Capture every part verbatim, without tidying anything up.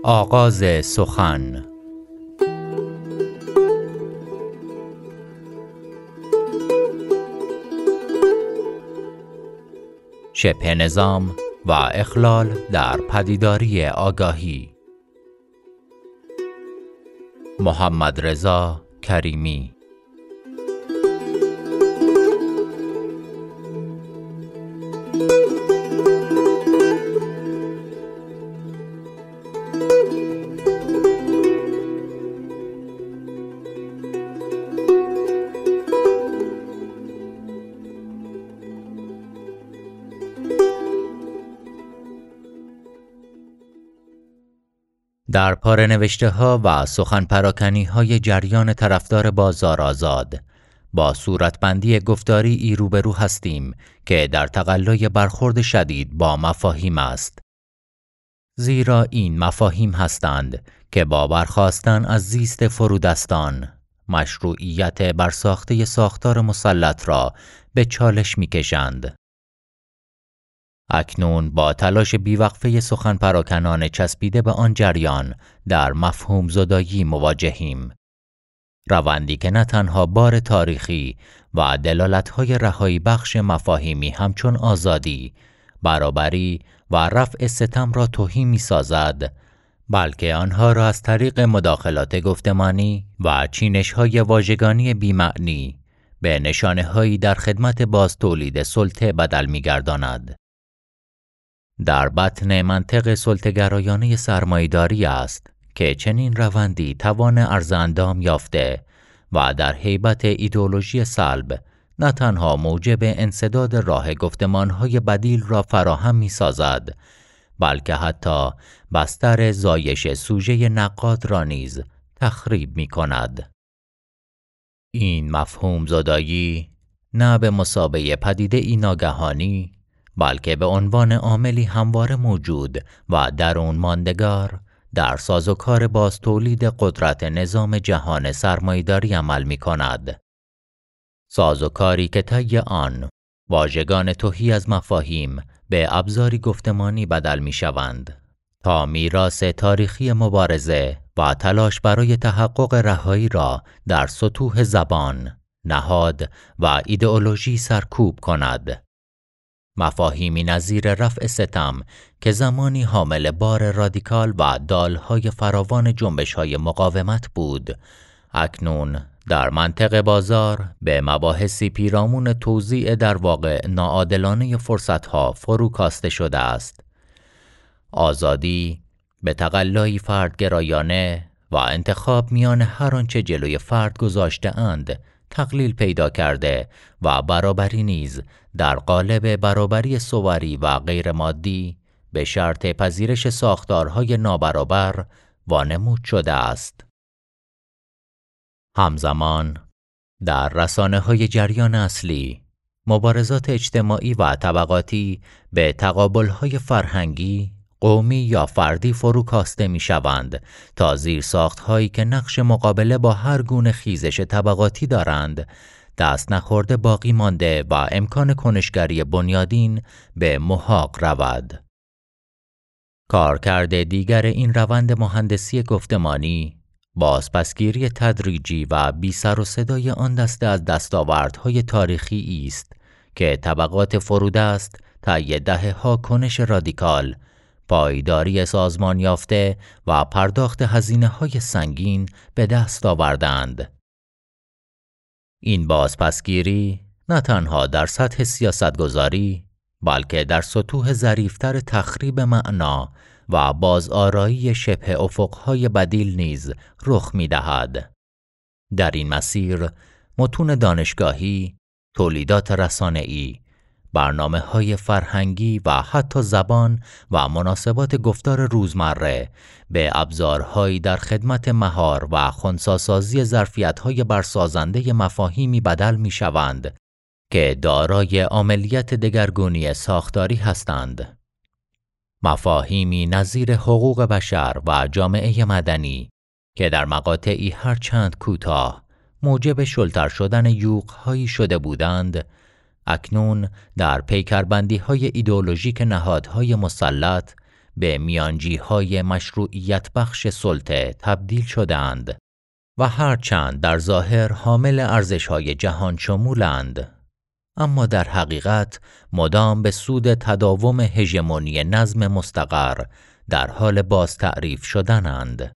آغاز سخن. شبه نظام و اخلال در پدیداری آگاهی. محمدرضا کریمی. در پاره نوشته ها و سخن پراکنی های جریان طرفدار بازار آزاد با صورتبندی گفتاری ای روبرو هستیم که در تقلای برخورد شدید با مفاهیم است. زیرا این مفاهیم هستند که با برخاستن از زیست فرودستان مشروعیت برساخته ساختار مسلط را به چالش می کشند. اکنون با تلاش بیوقفه سخن پراکنان چسبیده به آن جریان در مفهوم زدایی مواجهیم. روندی که نه تنها بار تاریخی و دلالت‌های رهایی بخش مفاهیمی همچون آزادی، برابری و رفع ستم را توهین می‌سازد، بلکه آنها را از طریق مداخلات گفتمانی و چینش‌های واژگانی بی‌معنی به نشانه‌هایی در خدمت باز تولید سلطه بدل می‌گرداند. در بطن منطق سلطه‌گرایانه سرمایه‌داری است که چنین روندی توان ارزاندام یافته و در هیبت ایدئولوژی سلب نه تنها موجب انسداد راه گفتمان‌های بدیل را فراهم می‌سازد، بلکه حتی بستر زایش سوژه نقاد را نیز تخریب می‌کند. این مفهوم زدایی نه به مثابه پدیده ای ناگهانی، بلکه به عنوان عاملی همواره موجود و درون ماندگار در سازوکار باز تولید قدرت نظام جهان سرمایه‌داری عمل می کند. سازوکاری که طی آن واژگان تهی از مفاهیم به ابزاری گفتمانی بدل می شوند تا میراث تاریخی مبارزه و تلاش برای تحقق رهایی را در سطوح زبان، نهاد و ایدئولوژی سرکوب کند. مفاهیمی نظیر رفع ستم که زمانی حامل بار رادیکال و دالهای فراوان جنبش‌های مقاومت بود، اکنون در منطق بازار به مباحثی پیرامون توزیع در واقع ناعادلانه فرصت‌ها فرو کاسته شده است. آزادی به تقلایی فردگرایانه و انتخاب میان هر آنچه جلوی فرد گذاشته اند تقلیل پیدا کرده و برابری نیز در قالب برابری صوری و غیر مادی به شرط پذیرش ساختارهای نابرابر وانمود شده است. همزمان در رسانه‌های جریان اصلی مبارزات اجتماعی و طبقاتی به تقابل‌های فرهنگی، قومی یا فردی فرو کاسته می‌شوند تا زیرساخت‌هایی که نقش مقابله با هر گونه خیزش طبقاتی دارند دست نخورده باقی مانده و امکان کنشگری بنیادین به محاق رود. کارکرد دیگر این روند مهندسی گفتمانی بازپسگیری تدریجی و بی سر و صدای آن دسته از دستاوردهای تاریخی است که طبقات فرودست طی دهه‌ها کنش رادیکال، پایداری سازمان یافته و پرداخت هزینه‌های سنگین به دست آوردند. این بازپسگیری نه تنها در سطح سیاستگذاری، بلکه در سطوح ظریف‌تر تخریب معنا و بازآرایی شبه افق‌های بدیل نیز رخ می‌دهد. در این مسیر، متون دانشگاهی، تولیدات رسانه‌ای، برنامه‌های فرهنگی و حتی زبان و مناسبات گفتار روزمره به ابزارهایی در خدمت مهار و خنثی‌سازی ظرفیت‌های برسازنده مفاهیمی بدل می‌شوند که دارای عاملیت دگرگونی ساختاری هستند. مفاهیمی نظیر حقوق بشر و جامعه مدنی که در مقاطعی هر چند کوتاه موجب شلتر شدن یوغ‌هایی شده بودند، اکنون در پیکربندی‌های ایدئولوژیک نهادهای مسلط به میانجیهای مشروعیت بخش سلطه تبدیل شدند و هرچند در ظاهر حامل ارزش‌های جهان شمولند، اما در حقیقت مدام به سود تداوم هژمونی نظم مستقر در حال باز تعریف شدنند.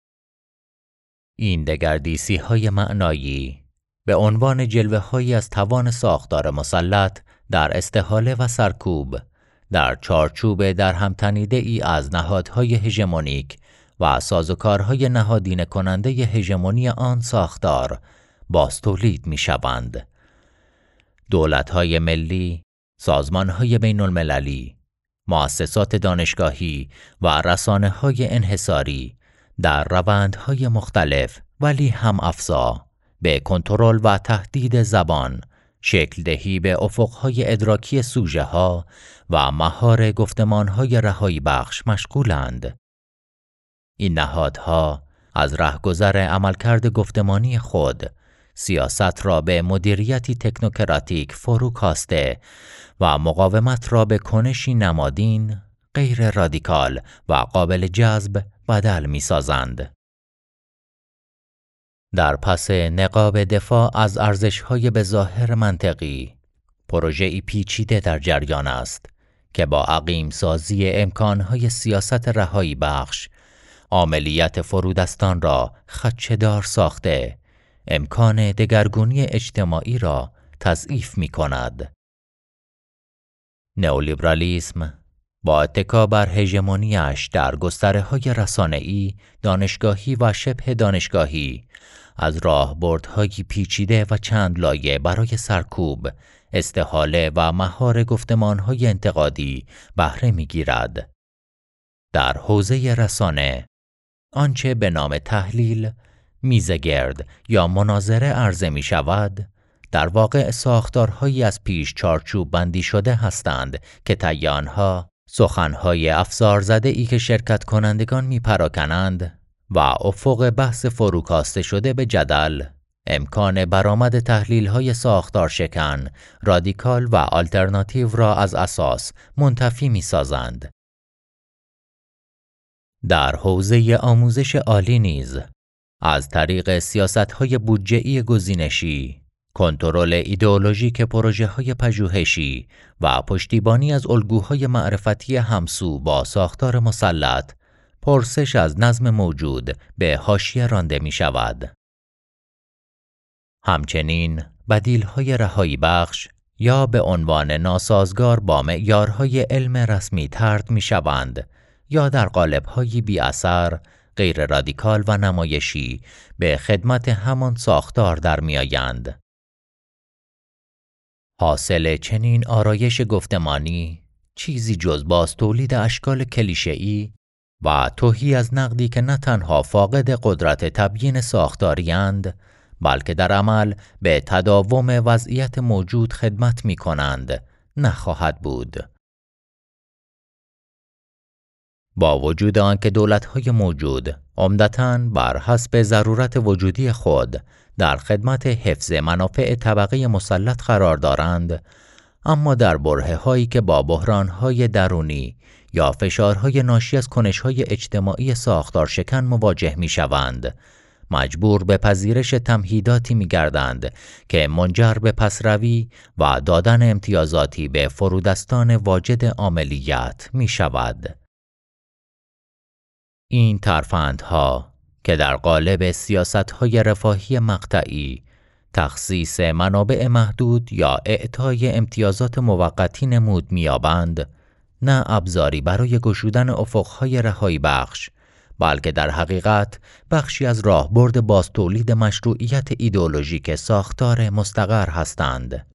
این دگردیسی‌های معنایی به عنوان جلوه‌هایی از توان ساختار مسلط در استحاله و سرکوب در چارچوب در هم تنیده ای از نهادهای هژمونیک و سازوکارهای نهادینه کننده هژمونی آن ساختار باز تولید می شوند. دولت‌های ملی، سازمان‌های بین‌المللی، مؤسسات دانشگاهی و رسانه‌های انحصاری در روندهای مختلف ولی هم افزا به کنترل و تهدید زبان، شکل دهی به افقهای ادراکی سوژه ها و مهار گفتمانهای رهایی بخش مشغولند. این نهادها از رهگذر عملکرد گفتمانی خود سیاست را به مدیریتی تکنوکراتیک فرو کاسته و مقاومت را به کنشی نمادین، غیر رادیکال و قابل جذب بدل می سازند. در پس نقاب دفاع از ارزش‌های به ظاهر منطقی، پروژه‌ای پیچیده در جریان است که با عقیم سازی امکانهای سیاست رهایی بخش، عملیات فرودستان را خدشه‌دار ساخته، امکان دگرگونی اجتماعی را تضعیف می کند. نئولیبرالیسم با اتکا بر هژمونی‌اش در گستره‌های رسانه‌ای، دانشگاهی و شبه دانشگاهی از راهبردهای پیچیده و چند لایه برای سرکوب، استحاله و مهار گفتمان‌های انتقادی بهره می‌گیرد. در حوزه رسانه، آنچه به نام تحلیل، میزگرد یا مناظره عرضه می‌شود، در واقع ساختارهایی از پیش چارچوب بندی شده هستند که طی آنها سخنهای افزار زده ای که شرکت کنندگان می پراکنند و افق بحث فروکاسته شده به جدل، امکان برآمد تحلیل‌های ساختار شکن، رادیکال و آلترناتیو را از اساس منتفی می سازند. در حوزه آموزش عالی نیز، از طریق سیاست‌های بودجه‌ای گزینشی، کنترل ایدئولوژیک پروژه‌های پژوهشی و پشتیبانی از الگوهای معرفتی همسو با ساختار مسلط، پرسش از نظم موجود به حاشیه رانده می شود. همچنین بدیل‌های رهایی بخش یا به عنوان ناسازگار با معیارهای علم رسمی طرد می شوند یا در قالب‌های بی اثر، غیر رادیکال و نمایشی به خدمت همان ساختار در می آیند. حاصل چنین آرایش گفتمانی چیزی جز باز تولید اشکال کلیشه‌ای و تهی از نقدی که نه تنها فاقد قدرت تبیین ساختاری‌اند، بلکه در عمل به تداوم وضعیت موجود خدمت می کنند، نخواهد بود. با وجود آنکه دولت‌های موجود عمدتاً بر حسب ضرورت وجودی خود در خدمت حفظ منافع طبقه مسلط قرار دارند، اما در برهه‌هایی که با بحران‌های درونی یا فشارهای ناشی از کنش‌های اجتماعی ساختار شکن مواجه می‌شوند، مجبور به پذیرش تمهیداتی می‌گردند که منجر به پسروی و دادن امتیازاتی به فرودستان واجد عاملیت می‌شود. این ترفندها که در قالب سیاست‌های رفاهی مقطعی، تخصیص منابع محدود یا اعطای امتیازات موقتی نمود می‌یابند، نه ابزاری برای گشودن افق‌های رهایی بخش، بلکه در حقیقت بخشی از راهبرد باز تولید مشروعیت ایدئولوژیک ساختار مستقر هستند.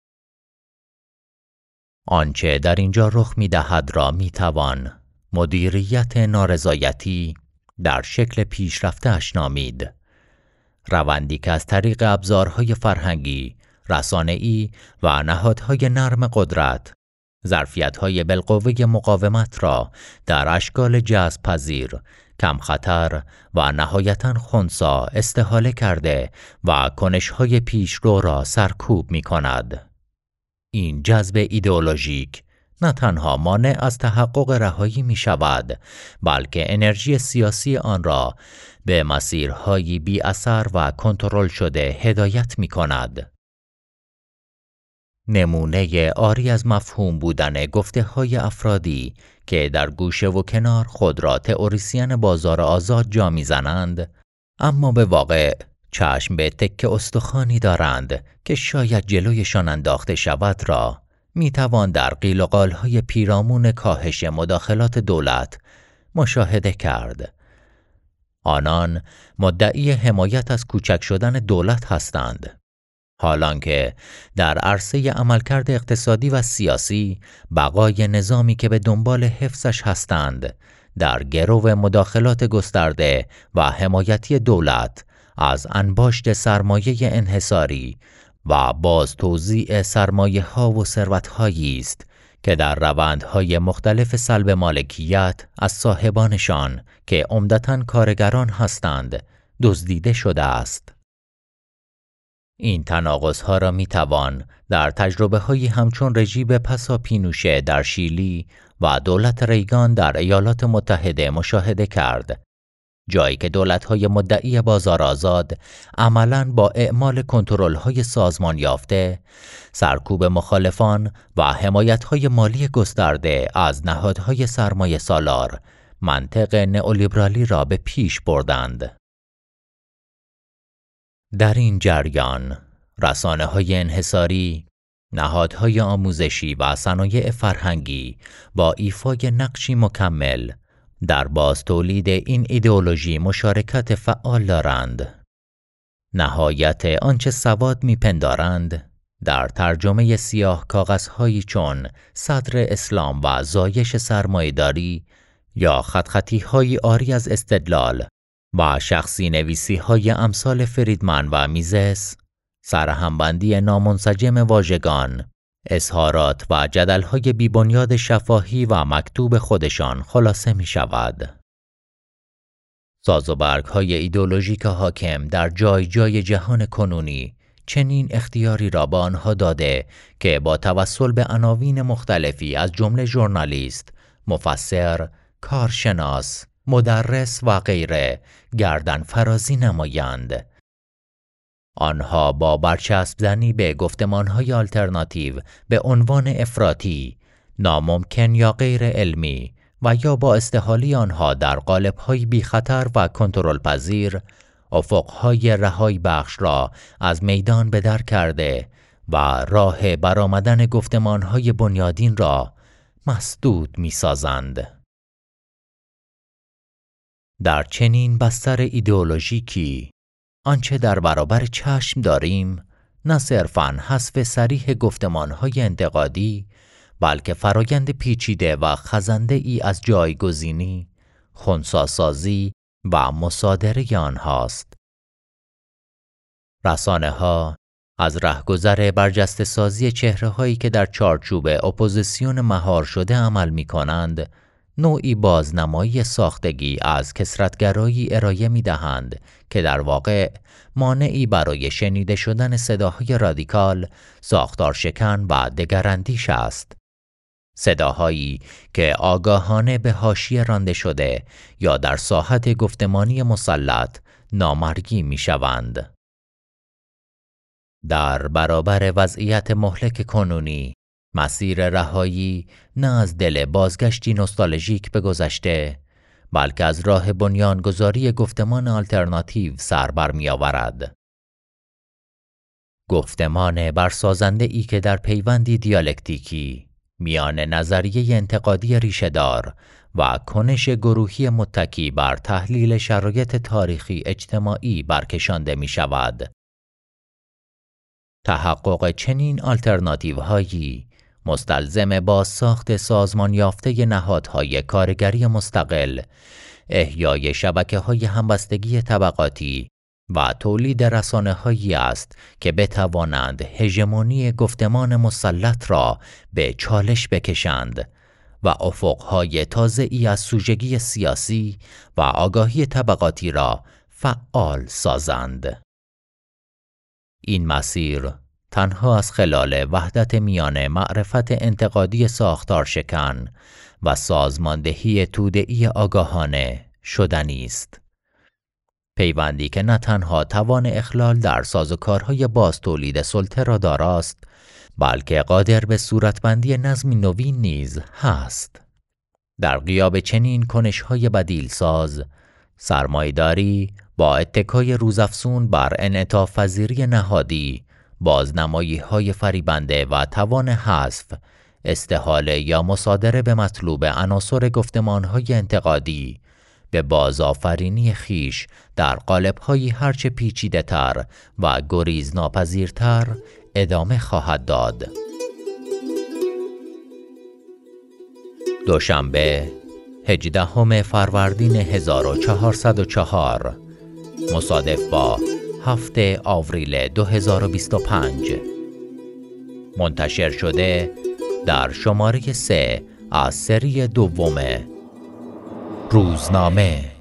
آنچه در اینجا رخ می‌دهد را می‌توان مدیریت نارضایتی در شکل پیشرفته‌اش نامید. روندی که از طریق ابزارهای فرهنگی، رسانه‌ای و نهادهای نرم قدرت، ظرفیت‌های بالقوه مقاومت را در اشکال جذب پذیر، کم خطر و نهایتاً خنثی استحاله کرده و کنش‌های پیشرو را سرکوب می‌کند. این جذب ایدئولوژیک نه تنها مانع از تحقق رهایی می شود، بلکه انرژی سیاسی آن را به مسیرهایی بی اثر و کنترل شده هدایت می کند. نمونه عاری از مفهوم بودن گفته های افرادی که در گوشه و کنار خود را تئوریسین بازار آزاد جا می زنند، اما به واقع چشم به تکه استخوانی دارند که شاید جلویشان انداخته شود را می توان در قیل و قال‌های پیرامون کاهش مداخلات دولت مشاهده کرد. آنان مدعی حمایت از کوچک شدن دولت هستند، حالانکه در عرصه عملکرد اقتصادی و سیاسی بقای نظامی که به دنبال حفظش هستند در گرو مداخلات گسترده و حمایتی دولت از انباشت سرمایه انحصاری و باز توزیع سرمایه ها و ثروت هایی است که در روندهای مختلف سلب مالکیت از صاحبانشان که عمدتاً کارگران هستند دزدیده شده است. این تناقض‌ها را می‌توان در تجربه‌هایی همچون رژیم پسا پینوشه در شیلی و دولت ریگان در ایالات متحده مشاهده کرد، جایی که دولت‌های مدعی بازار آزاد عملاً با اعمال کنترل‌های سازمان یافته، سرکوب مخالفان و حمایت‌های مالی گسترده از نهادهای سرمایه سالار منطق نئولیبرالی را به پیش بردند. در این جریان، رسانه‌های انحصاری، نهادهای آموزشی و صنایع فرهنگی با ایفای نقشی مکمل در باز تولید این ایدئولوژی مشارکت فعال دارند. نهایت آنچه سواد می‌پندارند در ترجمه سیاه کاغذهایی چون صدر اسلام و زایش سرمایه‌داری یا خطخطی‌های عاری از استدلال و شخصی نویسی های امثال فریدمن و میزس، سرهمبندی نامنسجم واژگان، اظهارات و جدل‌های بی‌بنیاد شفاهی و مکتوب خودشان خلاصه می شود. ساز و برگ‌های ایدئولوژیک حاکم در جای جای جهان کنونی چنین اختیاری را به آنها داده که با توسل به عناوین مختلفی از جمله ژورنالیست، مفسر، کارشناس، مدرس و غیره گردن فرازی نمایند. آنها با برچسب زنی به گفتمانهای آلترناتیو به عنوان افراطی، ناممکن یا غیر علمی و یا با استحالی آنها در قالب‌های بی خطر و کنترل پذیر افق‌های رهایی بخش را از میدان به در کرده و راه برآمدن گفتمانهای بنیادین را مسدود می‌سازند. در چنین بستر ایدئولوژیکی آنچه در برابر چشم داریم نه صرفاً حذف صریح گفتمانهای انتقادی، بلکه فرایند پیچیده و خزنده ای از جایگزینی، خنثی‌سازی و مصادره آنهاست. رسانه‌ها از رهگذر برجسته سازی چهره‌هایی که در چارچوب اپوزیسیون مهار شده عمل می‌کنند، نوعی بازنمایی ساختگی از کثرت‌گرایی ارائه می‌دهند که در واقع مانعی برای شنیده شدن صداهای رادیکال، ساختار شکن و دگراندیش است. صداهایی که آگاهانه به حاشیه رانده شده یا در ساحت گفتمانی مسلط نامرئی می‌شوند. در برابر وضعیت مهلک کنونی، مسیر رهایی نه از دل بازگشتی نوستالژیک به گذشته، بلکه از راه بنیانگذاری گفتمان آلترناتیو سر برمی آورد. گفتمان برسازنده ای که در پیوندی دیالکتیکی میان نظریه انتقادی ریشه‌دار و کنش گروهی متکی بر تحلیل شرایط تاریخی اجتماعی برکشانده می شود. تحقق چنین آلترناتیوهایی مستلزم با ساخت سازمان یافته نهادهای کارگری مستقل، احیای شبکه‌های همبستگی طبقاتی و تولید رسانه‌هایی است که بتوانند هژمونی گفتمان مسلط را به چالش بکشند و افق‌های تازه‌ای از سوژگی سیاسی و آگاهی طبقاتی را فعال سازند. این مسیر تنها از خلال وحدت میان معرفت انتقادی ساختار شکن و سازماندهی توده‌ای آگاهانه شدنی است. پیوندی که نه تنها توان اخلال در سازوکارهای باز تولید سلطه را داراست، بلکه قادر به صورتبندی نظمی نوین نیز هست. در غیاب چنین کنش‌های بدیل ساز، سرمایه‌داری با اتکای روزافزون بر انعطاف پذیری نهادی، بازنمایی‌های فریبنده و توان حذف، استحاله یا مصادره به مطلوب عناصر گفتمان‌های انتقادی، به بازآفرینی خیش در قالب‌هایی هرچه پیچیده‌تر و گریز ناپذیرتر ادامه خواهد داد. دوشنبه هجدهم فروردین هزار و چهارصد و چهار مصادف با هفت آوریل دو هزار و بیست و پنج، منتشر شده در شماره سه از سری دوم روزنامه.